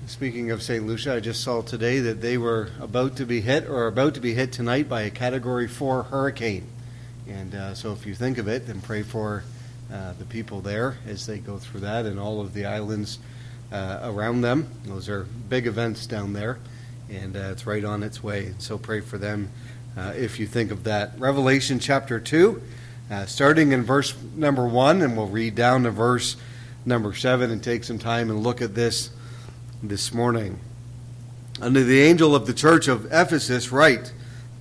Speaking of St. Lucia, I just saw today that they were about to be hit tonight by a Category 4 hurricane. And so if you think of it, then pray for the people there as they go through that and all of the islands around them. Those are big events down there, and it's right on its way. So pray for them if you think of that. Revelation chapter 2, starting in verse number 1, and we'll read down to verse number 7 and take some time and look at this morning. Unto the angel of the church of Ephesus write,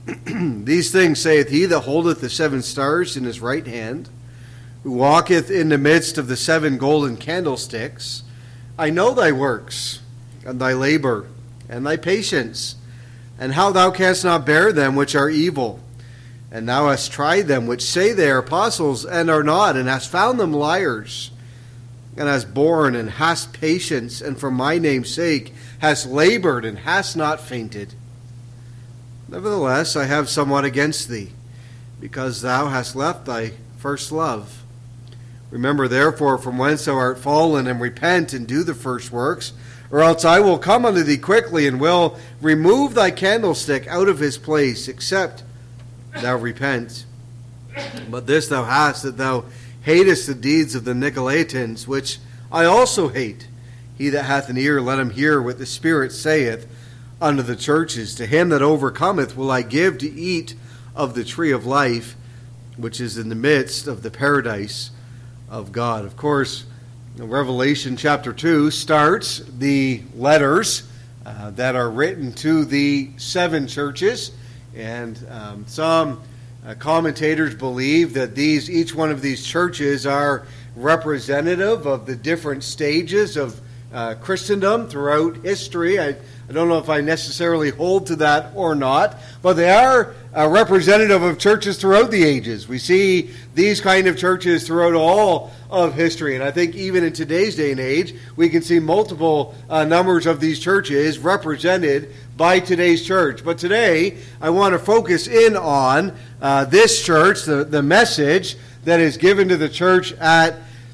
These things saith he that holdeth the 7 stars in his right hand, who walketh in the midst of the 7 golden candlesticks. I know thy works, and thy labor, and thy patience, and how thou canst not bear them which are evil. And thou hast tried them which say they are apostles, and are not, and hast found them liars. And hast borne, and hast patience, and for my name's sake hast labored, and hast not fainted. Nevertheless, I have somewhat against thee, because thou hast left thy first love. Remember therefore from whence thou art fallen, and repent, and do the first works, or else I will come unto thee quickly, and will remove thy candlestick out of his place, except thou repent. But this thou hast, that thou hatest the deeds of the Nicolaitans, which I also hate. He that hath an ear, let him hear what the Spirit saith unto the churches. To him that overcometh will I give to eat of the tree of life, which is in the midst of the paradise of God. Of course, Revelation chapter 2 starts the letters that are written to the 7 churches, and some commentators believe that each one of these churches are representative of the different stages of Christendom throughout history. I don't know if I necessarily hold to that or not, but they are representative of churches throughout the ages. We see these kind of churches throughout all of history, and I think even in today's day and age, we can see multiple numbers of these churches represented by today's church. But today, I want to focus in on this church, the message that is given to the church at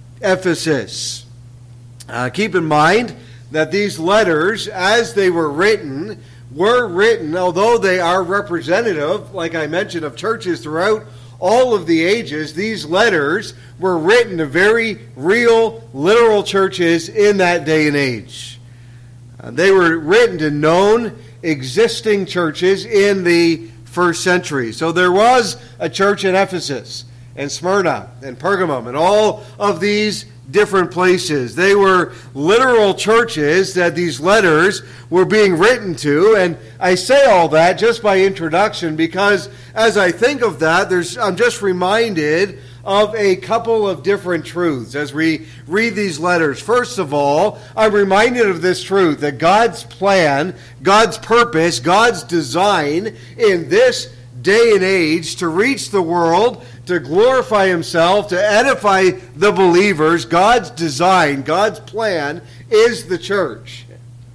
Ephesus. Keep in mind that these letters, as they were written, although they are representative, like I mentioned, of churches throughout all of the ages, these letters were written to very real, literal churches in that day and age. They were written to known, existing churches in the first century. So there was a church in Ephesus, and Smyrna, and Pergamum, and all of these different places. They were literal churches that these letters were being written to, and I say all that just by introduction because as I think of that, I'm just reminded of a couple of different truths as we read these letters. First of all, I'm reminded of this truth that God's plan, God's purpose, God's design in this day and age to reach the world, to glorify himself, to edify the believers, God's design, God's plan is the church.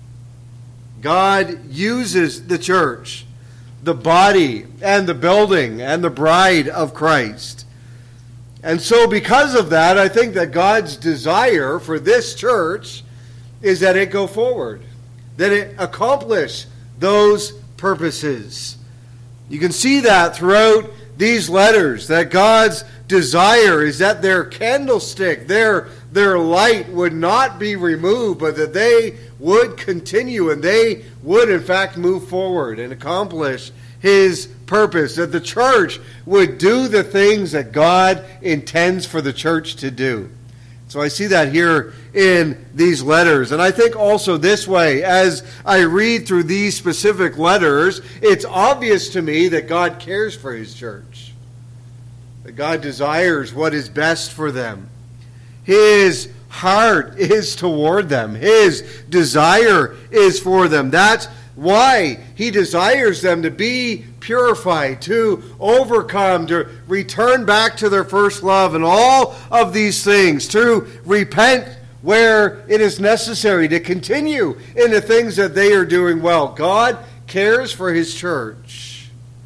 God uses the church, the body and the building and the bride of Christ. And so because of that, I think that God's desire for this church is that it go forward, that it accomplish those purposes. You can see that throughout these letters, that God's desire is that their candlestick, their light would not be removed, but that they would continue and they would in fact move forward and accomplish his purpose, that the church would do the things that God intends for the church to do. So I see that here in these letters. And I think also this way, as I read through these specific letters, it's obvious to me that God cares for his church. That God desires what is best for them. His heart is toward them. His desire is for them. That's why he desires them to be purified, to overcome, to return back to their first love, and all of these things, to repent where it is necessary, to continue in the things that they are doing well. God cares for his church.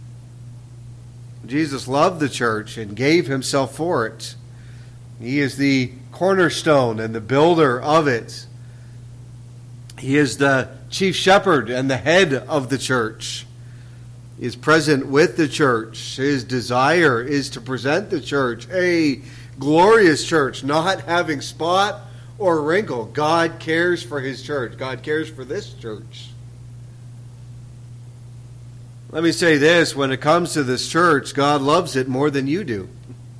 Jesus loved the church and gave himself for it. He is the cornerstone and the builder of it. He is the chief shepherd and the head of the church. He is present with the church. His desire is to present the church a glorious church, not having spot or wrinkle. God cares for his church. God cares for this church. Let me say this, when it comes to this church, God loves it more than you do.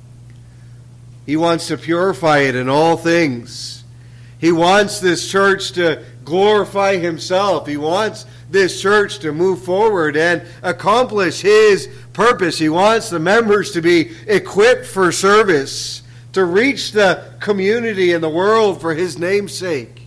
He wants to purify it in all things. He wants this church to glorify himself. He wants this church to move forward and accomplish his purpose. He wants the members to be equipped for service, to reach the community and the world for his name's sake.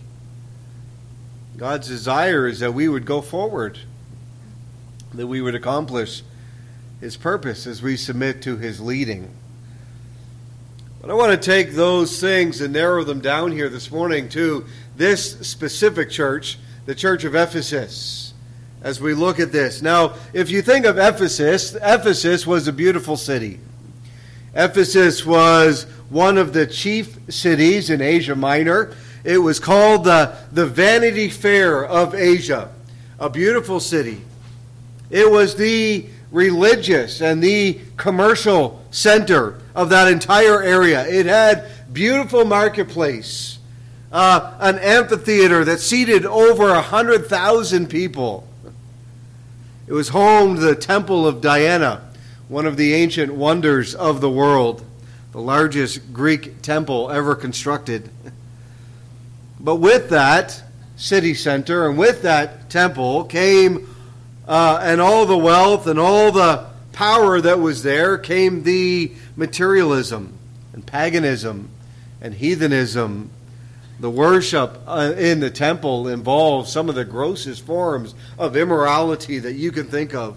God's desire is that we would go forward, that we would accomplish his purpose as we submit to his leading. But I want to take those things and narrow them down here this morning to this specific church, the church of Ephesus, as we look at this. Now, if you think of Ephesus, Ephesus was a beautiful city. Ephesus was one of the chief cities in Asia Minor. It was called the Vanity Fair of Asia, a beautiful city. It was the religious and the commercial center of that entire area. It had beautiful marketplace, an amphitheater that seated over 100,000 people. It was home to the Temple of Diana, one of the ancient wonders of the world, the largest Greek temple ever constructed. But with that city center and with that temple came and all the wealth and all the power that was there came the materialism and paganism and heathenism. The worship in the temple involved some of the grossest forms of immorality that you can think of.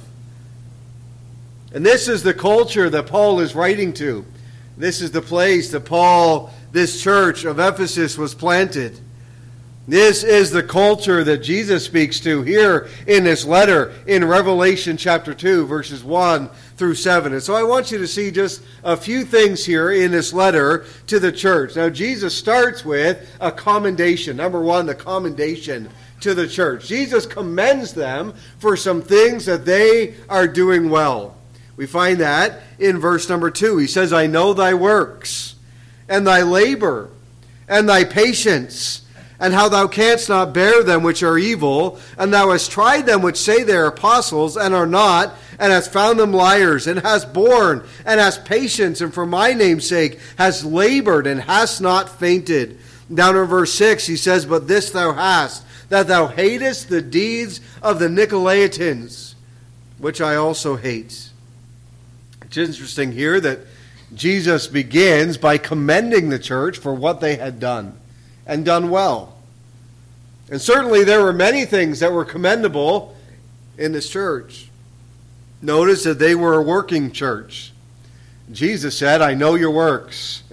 And this is the culture that Paul is writing to. This is the place that this church of Ephesus was planted. This is the culture that Jesus speaks to here in this letter in Revelation chapter 2, verses 1 through 7. And so I want you to see just a few things here in this letter to the church. Now, Jesus starts with a commendation. Number one, the commendation to the church. Jesus commends them for some things that they are doing well. We find that in verse number 2. He says, I know thy works, and thy labor, and thy patience, and how thou canst not bear them which are evil, and thou hast tried them which say they are apostles, and are not, and hast found them liars, and hast borne, and hast patience, and for my name's sake hast labored, and hast not fainted. Down in verse 6 he says, but this thou hast, that thou hatest the deeds of the Nicolaitans, which I also hate. It's interesting here that Jesus begins by commending the church for what they had done, and done well. And certainly there were many things that were commendable in this church. Notice that they were a working church. Jesus said, I know your works.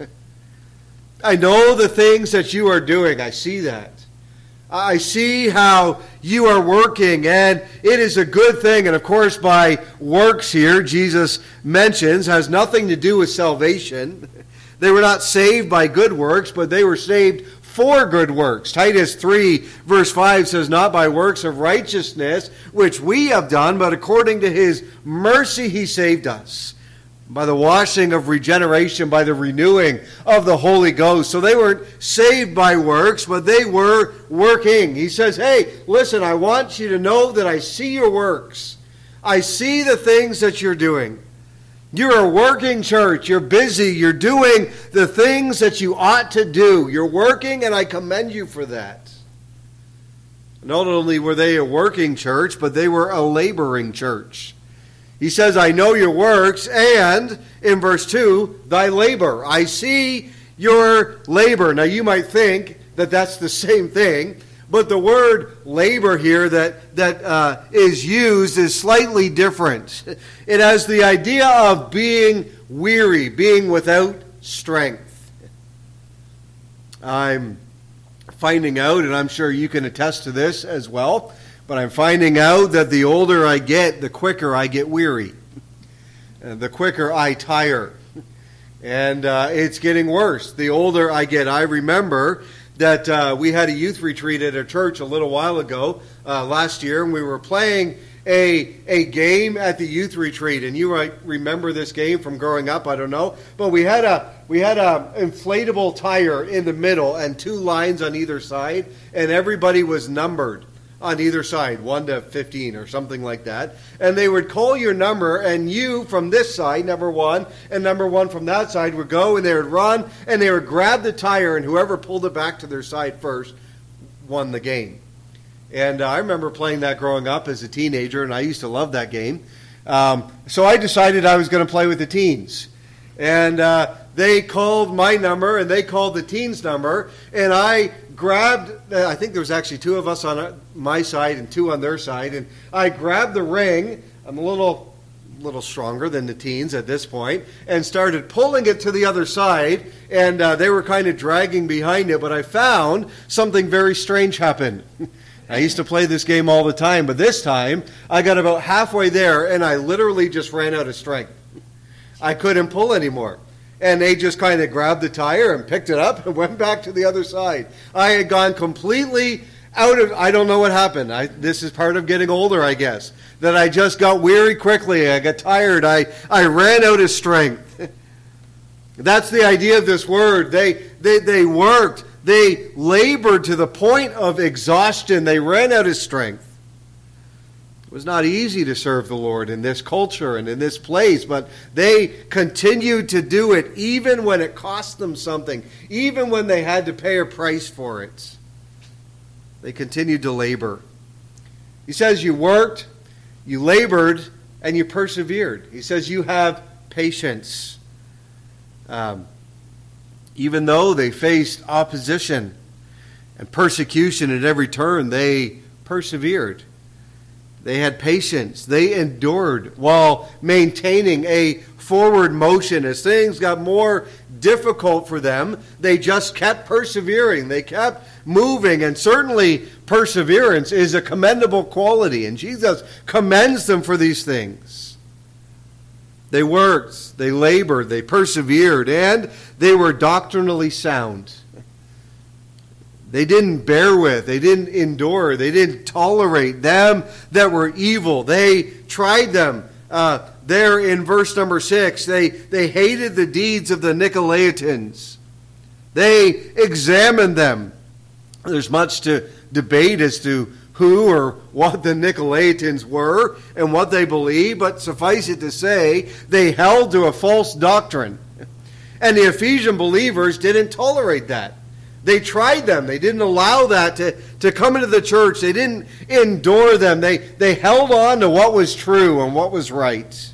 I know the things that you are doing. I see that. I see how you are working, and it is a good thing. And of course, by works here, Jesus mentions, has nothing to do with salvation. They were not saved by good works, but they were saved for good works. Titus 3 verse 5 says, not by works of righteousness, which we have done, but according to his mercy he saved us, by the washing of regeneration, by the renewing of the Holy Ghost. So they weren't saved by works, but they were working. He says, hey, listen, I want you to know that I see your works. I see the things that you're doing. You're a working church. You're busy. You're doing the things that you ought to do. You're working, and I commend you for that. Not only were they a working church, but they were a laboring church. He says, I know your works, and in verse 2, thy labor. I see your labor. Now you might think that that's the same thing, but the word labor here that is used is slightly different. It has the idea of being weary, being without strength. I'm finding out, and I'm sure you can attest to this as well, but I'm finding out that the older I get, the quicker I get weary. The quicker I tire. And it's getting worse. The older I get, I remember that we had a youth retreat at a church a little while ago, last year, and we were playing a game at the youth retreat. And you might remember this game from growing up, I don't know. But we had a inflatable tire in the middle and 2 lines on either side, and everybody was numbered on either side, 1 to 15 or something like that. And they would call your number, and you from this side, number 1, and number 1 from that side would go, and they would run, and they would grab the tire, and whoever pulled it back to their side first won the game. And I remember playing that growing up as a teenager, and I used to love that game. So I decided I was going to play with the teens. And they called my number, and they called the teens' number, and I grabbed, I think there was actually 2 of us on my side and 2 on their side, and I grabbed the ring. I'm a little stronger than the teens at this point, and started pulling it to the other side, and they were kind of dragging behind it, but I found something very strange happen. I used to play this game all the time, but this time I got about halfway there, and I literally just ran out of strength. I couldn't pull anymore. And they just kind of grabbed the tire and picked it up and went back to the other side. I had gone completely out of, I don't know what happened. This is part of getting older, I guess. That I just got weary quickly. I got tired. I ran out of strength. That's the idea of this word. They worked. They labored to the point of exhaustion. They ran out of strength. It was not easy to serve the Lord in this culture and in this place, but they continued to do it even when it cost them something, even when they had to pay a price for it. They continued to labor. He says you worked, you labored, and you persevered. He says you have patience. Even though they faced opposition and persecution at every turn, they persevered. They had patience. They endured while maintaining a forward motion. As things got more difficult for them, they just kept persevering. They kept moving. And certainly perseverance is a commendable quality. And Jesus commends them for these things. They worked, they labored, they persevered, and they were doctrinally sound. They didn't bear with, they didn't endure, they didn't tolerate them that were evil. They tried them. There in verse number 6, they hated the deeds of the Nicolaitans. They examined them. There's much to debate as to who or what the Nicolaitans were and what they believed, but suffice it to say, they held to a false doctrine. And the Ephesian believers didn't tolerate that. They tried them. They didn't allow that to come into the church. They didn't endure them. They held on to what was true and what was right.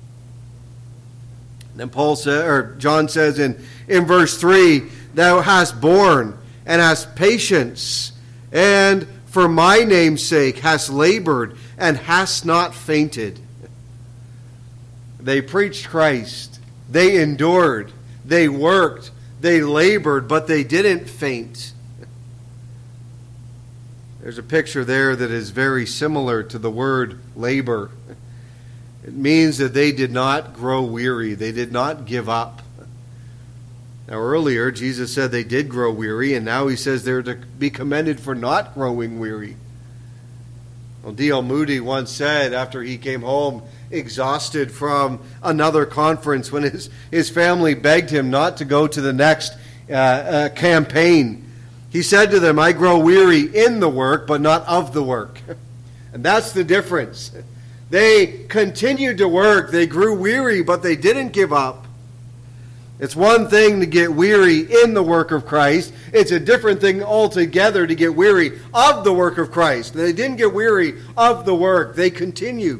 Then John says in verse 3, thou hast borne and hast patience, and for my name's sake hast labored and hast not fainted. They preached Christ. They endured. They worked. They labored, but they didn't faint. There's a picture there that is very similar to the word labor. It means that they did not grow weary. They did not give up. Now earlier, Jesus said they did grow weary, and now he says they're to be commended for not growing weary. Well, D.L. Moody once said after he came home exhausted from another conference when his family begged him not to go to the next campaign. He said to them, I grow weary in the work, but not of the work. And that's the difference. They continued to work. They grew weary, but they didn't give up. It's one thing to get weary in the work of Christ. It's a different thing altogether to get weary of the work of Christ. They didn't get weary of the work. They continued.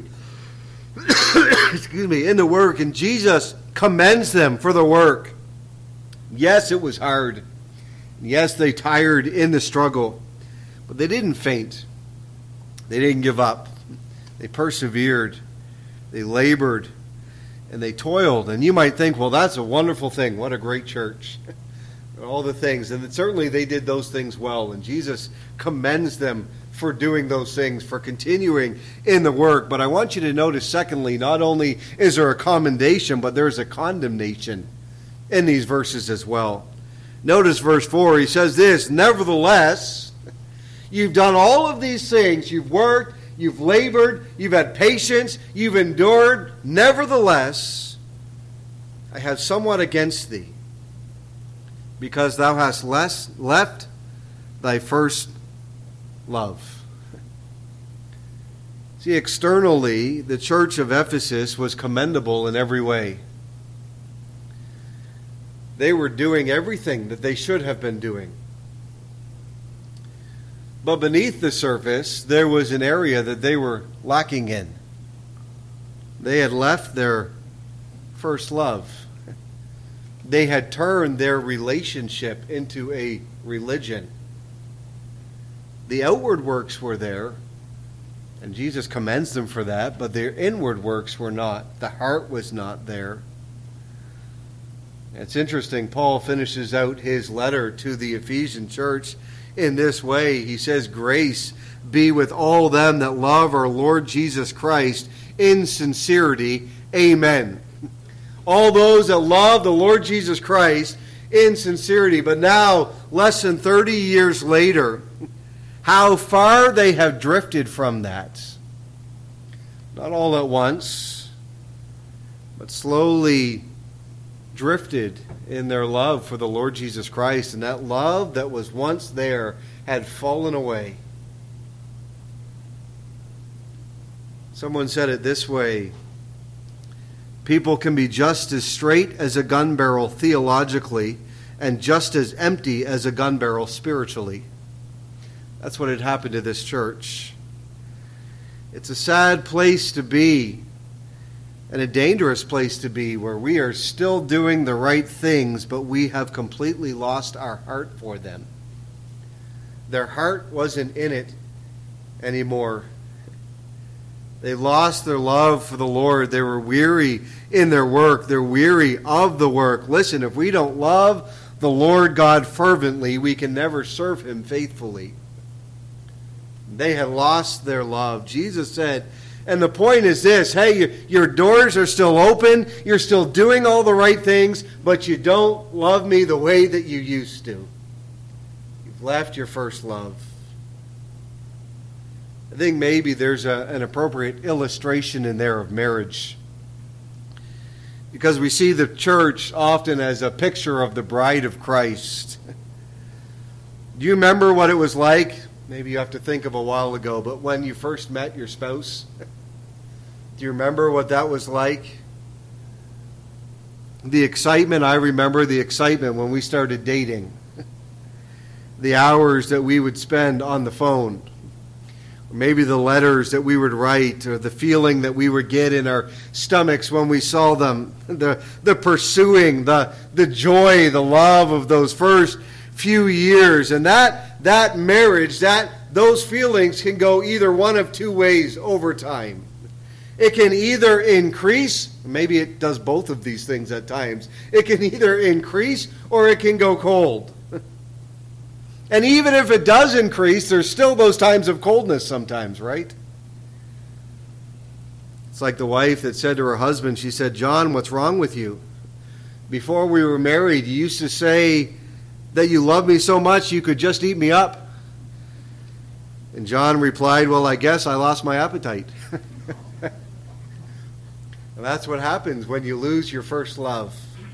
In the work, and Jesus commends them for the work. Yes, it was hard. Yes, they tired in the struggle, but they didn't faint. They didn't give up. They persevered. They labored, and they toiled. And you might think, well, that's a wonderful thing. What a great church. All the things. And certainly they did those things well, and Jesus commends them for doing those things, for continuing in the work. But I want you to notice, secondly, not only is there a commendation, but there's a condemnation in these verses as well. Notice verse 4, he says this, nevertheless, you've done all of these things. You've worked, you've labored, you've had patience, you've endured. Nevertheless, I have somewhat against thee, because thou hast left thy first love. See, externally, the church of Ephesus was commendable in every way. They were doing everything that they should have been doing. But beneath the surface, there was an area that they were lacking in. They had left their first love. They had turned their relationship into a religion. The outward works were there, and Jesus commends them for that, but their inward works were not. The heart was not there. It's interesting, Paul finishes out his letter to the Ephesian church in this way. He says, grace be with all them that love our Lord Jesus Christ in sincerity. Amen. All those that love the Lord Jesus Christ in sincerity. But now, less than 30 years later, how far they have drifted from that. Not all at once, but slowly drifted in their love for the Lord Jesus Christ. And that love that was once there had fallen away. Someone said it this way: people can be just as straight as a gun barrel theologically and just as empty as a gun barrel spiritually. That's what had happened to this church. It's a sad place to be, and a dangerous place to be, where we are still doing the right things, but we have completely lost our heart for them. Their heart wasn't in it anymore. They lost their love for the Lord. They were weary in their work. They're weary of the work. Listen, if we don't love the Lord God fervently, we can never serve Him faithfully. They had lost their love. Jesus said, and the point is this: hey, your doors are still open, you're still doing all the right things, but you don't love me the way that you used to. You've left your first love. I think maybe there's an appropriate illustration in there of marriage, because we see the church often as a picture of the bride of Christ. Do you remember what it was like? Maybe you have to think of a while ago, but when you first met your spouse, do you remember what that was like? The excitement, I remember the excitement when we started dating. The hours that we would spend on the phone. Or maybe the letters that we would write, or the feeling that we would get in our stomachs when we saw them. The pursuing, the joy, the love of those first few years. And that marriage, those feelings can go either one of two ways over time. It can either increase, maybe it does both of these things at times. It can either increase or it can go cold. And even if it does increase, there's still those times of coldness sometimes, right? It's like the wife that said to her husband, she said, John, what's wrong with you? Before we were married, you used to say that you loved me so much you could just eat me up. And John replied, well, I guess I lost my appetite. And that's what happens when you lose your first love.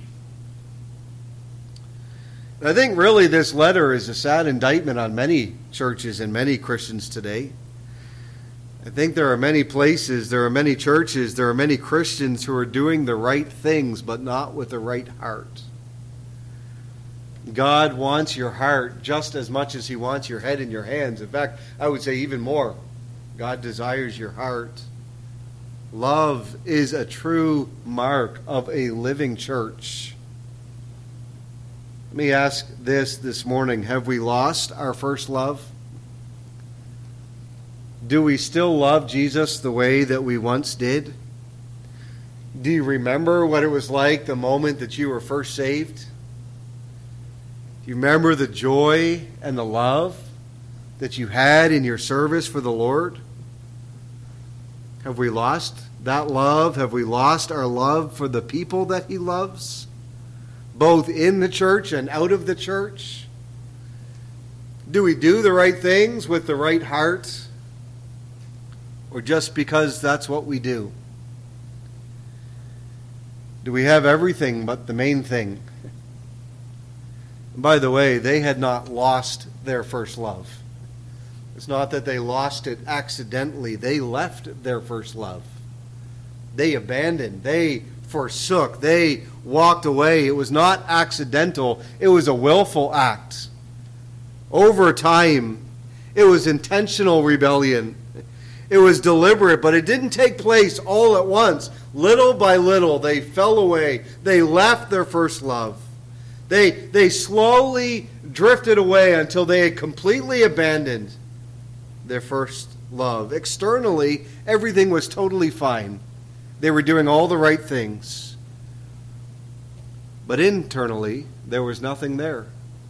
And I think really this letter is a sad indictment on many churches and many Christians today. I think there are many places, there are many churches, there are many Christians who are doing the right things, but not with the right heart. God wants your heart just as much as He wants your head and your hands. In fact, I would say even more. God desires your heart. Love is a true mark of a living church. Let me ask this morning. Have we lost our first love? Do we still love Jesus the way that we once did? Do you remember what it was like the moment that you were first saved? Do you remember the joy and the love that you had in your service for the Lord? Have we lost that love? Have we lost our love for the people that He loves? both in the church and out of the church? Do we do the right things with the right heart? Or just because that's what we do? Do we have everything but the main thing? And by the way, they had not lost their first love. It's not that they lost it accidentally. They left their first love. They abandoned. They forsook. They walked away. It was not accidental. It was a willful act. Over time, it was intentional rebellion. It was deliberate, but it didn't take place all at once. Little by little, they fell away. They left their first love. They slowly drifted away until they had completely abandoned their first love. Externally, everything was totally fine. They were doing all the right things. But internally, there was nothing there.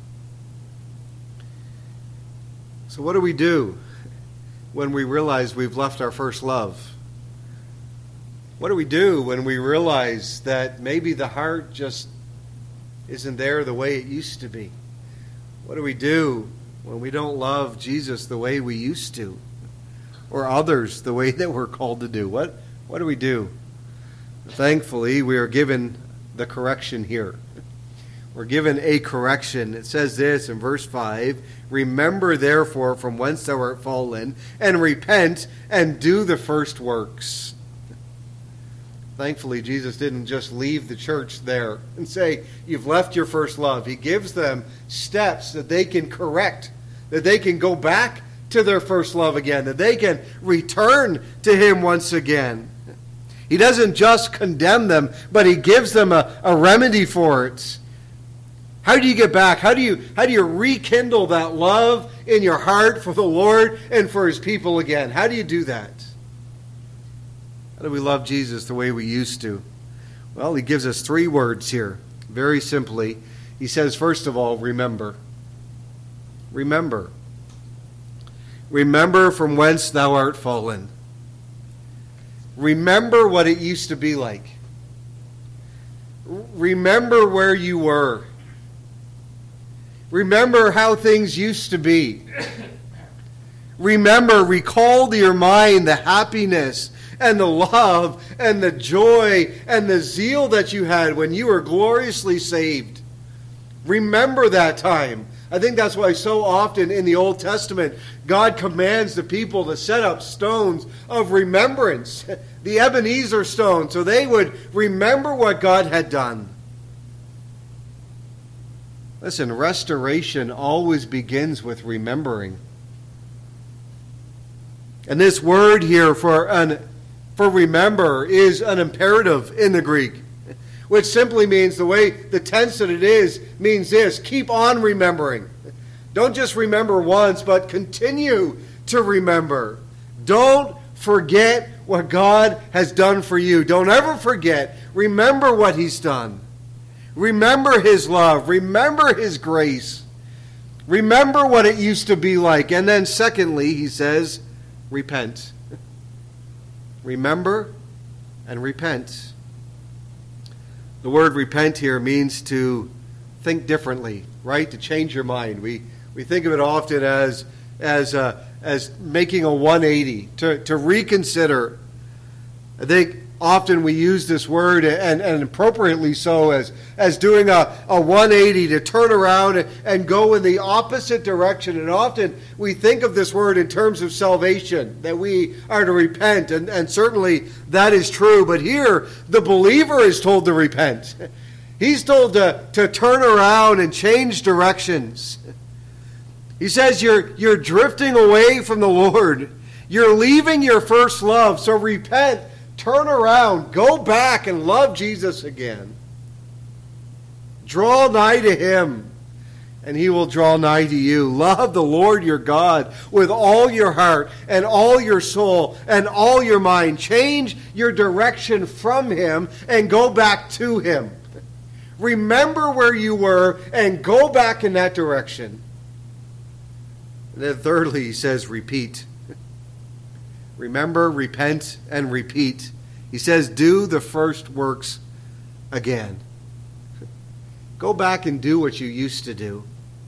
So what do we do when we realize we've left our first love? What do we do when we realize that maybe the heart just isn't there the way it used to be? What do we do when we don't love Jesus the way we used to, or others the way that we're called to do? What do we do? Thankfully, we are given the correction here. We're given a correction. It says this in verse 5, "Remember therefore from whence thou art fallen, and repent, and do the first works." Thankfully, Jesus didn't just leave the church there and say, "You've left your first love." He gives them steps that they can correct, that they can go back to their first love again, that they can return to Him once again. He doesn't just condemn them, but He gives them a remedy for it. How do you get back? How do you rekindle that love in your heart for the Lord and for His people again? How do you do that? How do we love Jesus the way we used to? Well, He gives us 3 words here, very simply. He says, first of all, remember. Remember. Remember from whence thou art fallen. Remember what it used to be like. Remember where you were. Remember how things used to be. Remember, recall to your mind the happiness and the love and the joy and the zeal that you had when you were gloriously saved. Remember that time. I think that's why so often in the Old Testament, God commands the people to set up stones of remembrance, the Ebenezer stone, so they would remember what God had done. Listen, restoration always begins with remembering. And this word here for remember is an imperative in the Greek, which simply means, the way the tense that it is means this: keep on remembering. Don't just remember once, but continue to remember. Don't forget what God has done for you. Don't ever forget. Remember what He's done. Remember His love. Remember His grace. Remember what it used to be like. And then secondly, he says, repent. Remember and repent. The word repent here means to think differently, right? To change your mind. We think of it often as making a 180, to reconsider. I think often we use this word, and appropriately so, as doing a 180, to turn around and go in the opposite direction. And often we think of this word in terms of salvation, that we are to repent, and certainly that is true. But here, the believer is told to repent. He's told to turn around and change directions. He says you're drifting away from the Lord. You're leaving your first love, so repent. Turn around, go back and love Jesus again. Draw nigh to Him, and He will draw nigh to you. Love the Lord your God with all your heart and all your soul and all your mind. Change your direction from Him and go back to Him. Remember where you were and go back in that direction. And then thirdly, he says, repeat. Remember, repent, and repeat. He says, do the first works again. Go back and do what you used to do.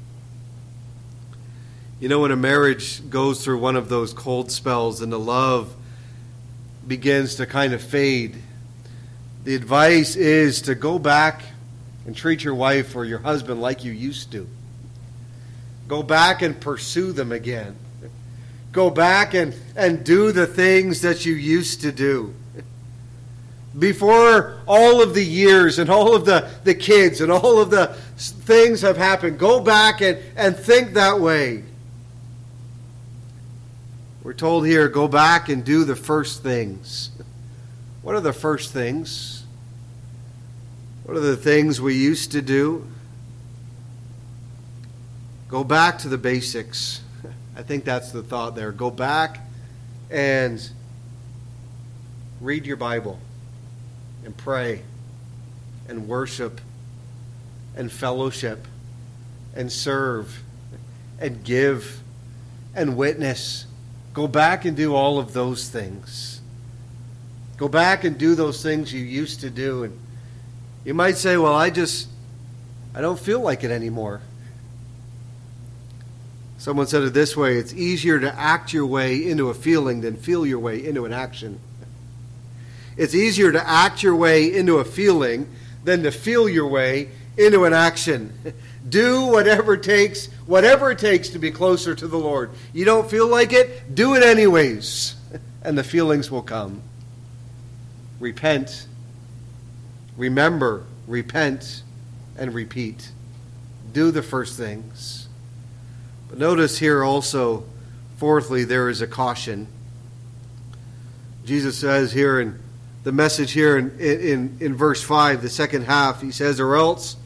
You know, when a marriage goes through one of those cold spells and the love begins to kind of fade, the advice is to go back and treat your wife or your husband like you used to. Go back and pursue them again. Go back and do the things that you used to do. Before all of the years and all of the kids and all of the things have happened, go back and think that way. We're told here, go back and do the first things. What are the first things? What are the things we used to do? Go back to the basics. I think that's the thought there. Go back and read your Bible and pray and worship and fellowship and serve and give and witness. Go back and do all of those things. Go back and do those things you used to do. And you might say, well, I don't feel like it anymore. Someone said it this way: it's easier to act your way into a feeling than feel your way into an action. It's easier to act your way into a feeling than to feel your way into an action. Do whatever it takes to be closer to the Lord. You don't feel like it? Do it anyways, and the feelings will come. Repent. Remember, repent, and repeat. Do the first things. But notice here also, fourthly, there is a caution. Jesus says here in the message here in verse 5, the second half, he says, or else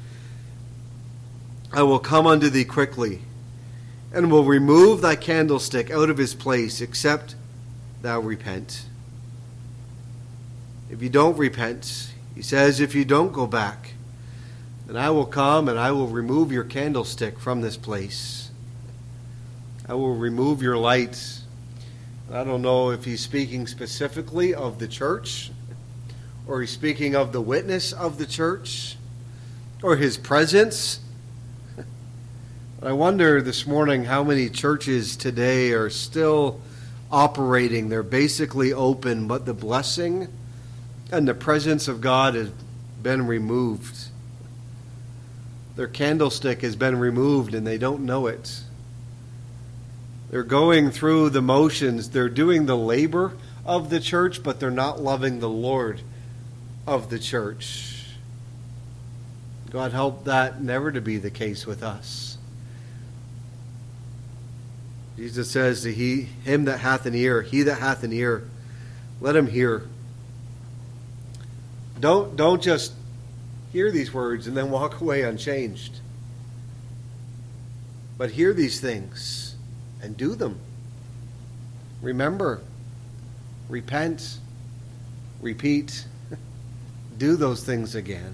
I will come unto thee quickly, and will remove thy candlestick out of his place, except thou repent. If you don't repent, he says, if you don't go back, then I will come and I will remove your candlestick from this place. I will remove your light. I don't know if he's speaking specifically of the church, or he's speaking of the witness of the church, or his presence. I wonder this morning how many churches today are still operating. They're basically open, but the blessing and the presence of God has been removed. Their candlestick has been removed and they don't know it. They're going through the motions. They're doing the labor of the church, but they're not loving the Lord of the church. God help that never to be the case with us. Jesus says to him that hath an ear, he that hath an ear, let him hear. Don't just hear these words and then walk away unchanged. But hear these things and do them. Remember, repent, repeat, do those things again.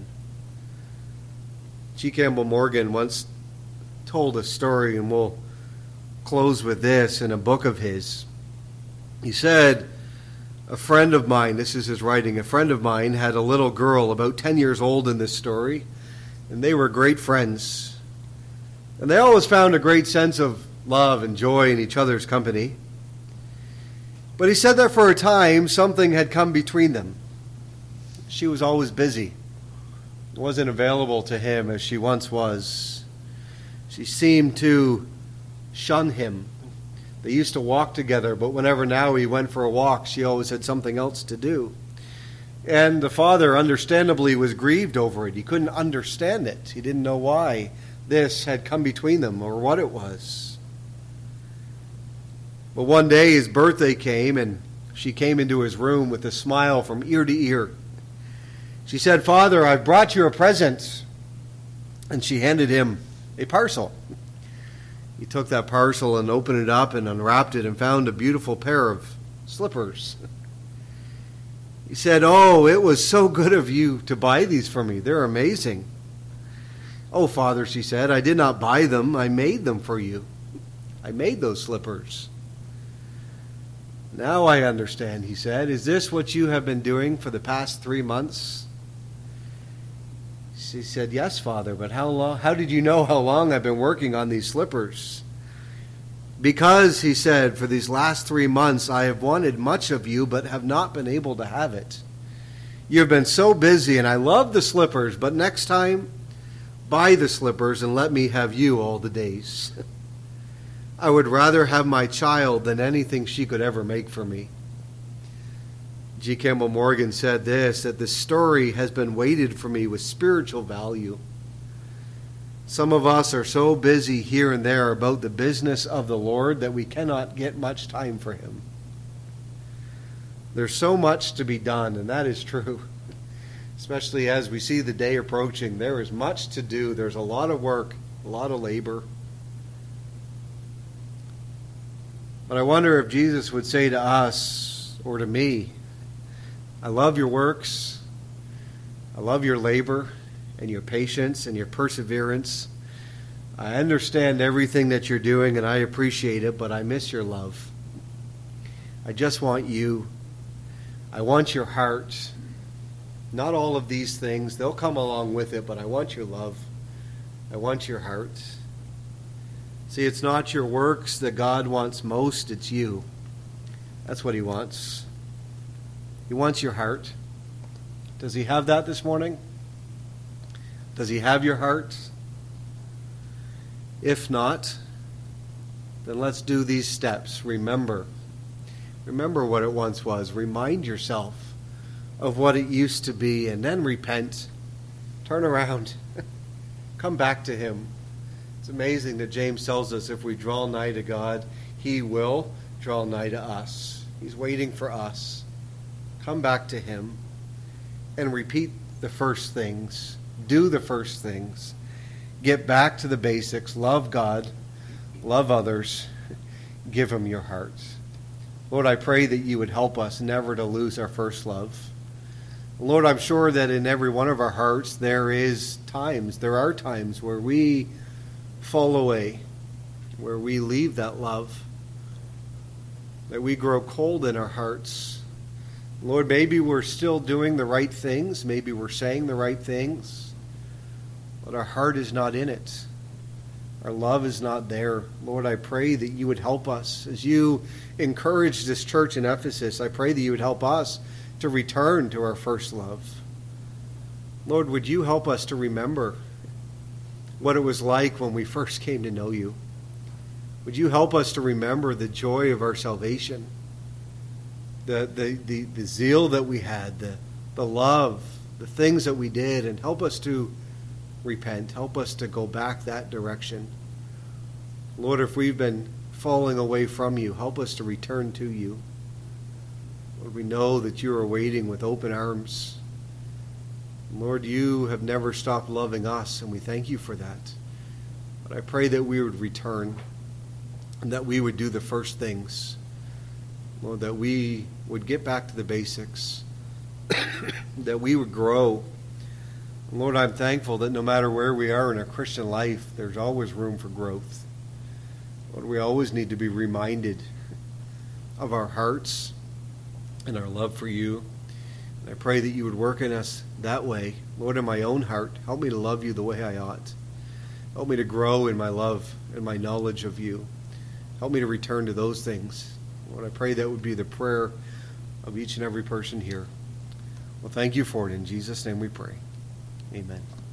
G. Campbell Morgan once told a story, and we'll close with this, in a book of his. He said, a friend of mine, this is his writing, a friend of mine had a little girl about 10 years old in this story, and they were great friends. And they always found a great sense of love and joy in each other's company. But he said that for a time, something had come between them. She was always busy. Wasn't available to him as she once was. She seemed to shun him. They used to walk together, but whenever now he went for a walk, she always had something else to do. And the father, understandably, was grieved over it. He couldn't understand it. He didn't know why this had come between them or what it was. But one day his birthday came, and she came into his room with a smile from ear to ear. She said, "Father, I've brought you a present." And she handed him a parcel. He took that parcel and opened it up and unwrapped it and found a beautiful pair of slippers. He said, "Oh, it was so good of you to buy these for me. They're amazing." "Oh, Father," she said, "I did not buy them. I made them for you. I made those slippers." "Now I understand," he said. "Is this what you have been doing for the past 3 months?" She said, "Yes, Father, but how long? How did you know how long I've been working on these slippers?" "Because," he said, "for these last 3 months I have wanted much of you, but have not been able to have it. You have been so busy, and I love the slippers, but next time, buy the slippers and let me have you all the days. I would rather have my child than anything she could ever make for me." G. Campbell Morgan said this, that the story has been weighted for me with spiritual value. Some of us are so busy here and there about the business of the Lord that we cannot get much time for him. There's so much to be done, and that is true. Especially as we see the day approaching, there is much to do. There's a lot of work, a lot of labor. But I wonder if Jesus would say to us, or to me, "I love your works, I love your labor and your patience and your perseverance. I understand everything that you're doing and I appreciate it, but I miss your love. I just want you. I want your heart. Not all of these things, they'll come along with it, but I want your love. I want your heart." See, it's not your works that God wants most, it's you. That's what he wants. He wants your heart. Does he have that this morning? Does he have your heart? If not, then let's do these steps. Remember what it once was. Remind yourself of what it used to be, and then repent. Turn around. Come back to him. It's amazing that James tells us if we draw nigh to God, he will draw nigh to us. He's waiting for us. Come back to him and repeat the first things. Do the first things. Get back to the basics. Love God. Love others. Give him your heart. Lord, I pray that you would help us never to lose our first love. Lord, I'm sure that in every one of our hearts there are times where we fall away, where we leave that love, that we grow cold in our hearts. Lord, maybe we're still doing the right things, maybe we're saying the right things, but our heart is not in it. Our love is not there. Lord, I pray that you would help us. As you encourage this church in Ephesus, I pray that you would help us to return to our first love. Lord, would you help us to remember what it was like when we first came to know you? Would you help us to remember the joy of our salvation? The zeal that we had, the love, the things that we did, and help us to repent. Help us to go back that direction. Lord, if we've been falling away from you, help us to return to you. Lord, we know that you are waiting with open arms. Lord, you have never stopped loving us, and we thank you for that. But I pray that we would return and that we would do the first things. Lord, that we would get back to the basics, that we would grow. Lord, I'm thankful that no matter where we are in our Christian life, there's always room for growth. Lord, we always need to be reminded of our hearts and our love for you. And I pray that you would work in us that way. Lord, in my own heart, help me to love you the way I ought. Help me to grow in my love and my knowledge of you. Help me to return to those things. Lord, I pray that would be the prayer of each and every person here. Well, thank you for it. In Jesus' name we pray. Amen.